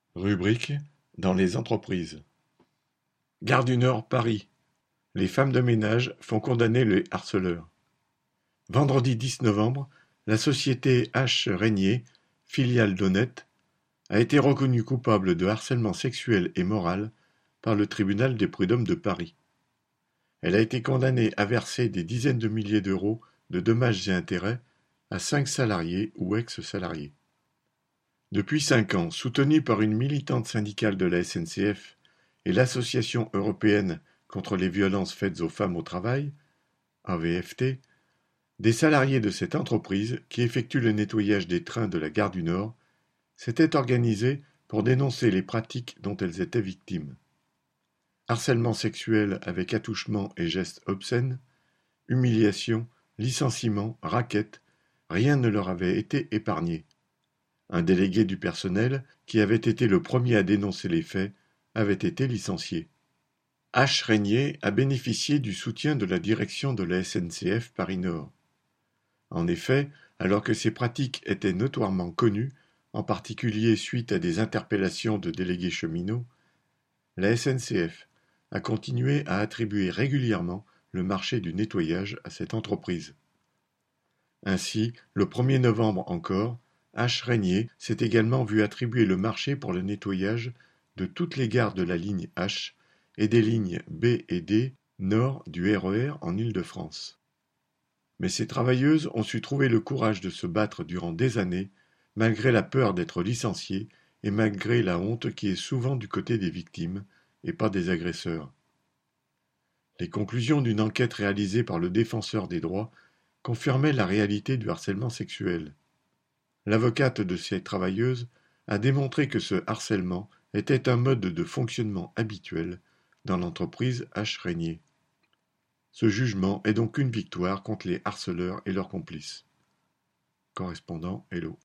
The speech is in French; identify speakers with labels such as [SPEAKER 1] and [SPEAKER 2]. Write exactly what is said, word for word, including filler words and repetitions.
[SPEAKER 1] Rubrique dans les entreprises. Gare du Nord, Paris. Les femmes de ménage font condamner les harceleurs. Vendredi dix novembre, la société H. Régnier, filiale d'Honnête, a été reconnue coupable de harcèlement sexuel et moral par le tribunal des prud'hommes de Paris. Elle a été condamnée à verser des dizaines de milliers d'euros de dommages et intérêts à cinq salariés ou ex-salariés. Depuis cinq ans, soutenue par une militante syndicale de la S N C F et l'Association européenne contre les violences faites aux femmes au travail, A V F T, des salariés de cette entreprise, qui effectue le nettoyage des trains de la gare du Nord, s'étaient organisés pour dénoncer les pratiques dont elles étaient victimes. Harcèlement sexuel avec attouchements et gestes obscènes, humiliation, licenciement, raquettes, rien ne leur avait été épargné. Un délégué du personnel, qui avait été le premier à dénoncer les faits, avait été licencié. H. Régnier a bénéficié du soutien de la direction de la S N C F Paris Nord. En effet, alors que ces pratiques étaient notoirement connues, en particulier suite à des interpellations de délégués cheminots, la S N C F a continué à attribuer régulièrement le marché du nettoyage à cette entreprise. Ainsi, le premier novembre encore, H. Régnier s'est également vu attribuer le marché pour le nettoyage de toutes les gares de la ligne H et des lignes B et D nord du R E R en Île-de-France. Mais ces travailleuses ont su trouver le courage de se battre durant des années, malgré la peur d'être licenciées et malgré la honte qui est souvent du côté des victimes et pas des agresseurs. Les conclusions d'une enquête réalisée par le Défenseur des droits confirmaient la réalité du harcèlement sexuel. L'avocate de ces travailleuses a démontré que ce harcèlement était un mode de fonctionnement habituel dans l'entreprise H. Régnier. Ce jugement est donc une victoire contre les harceleurs et leurs complices. Correspondant Hello.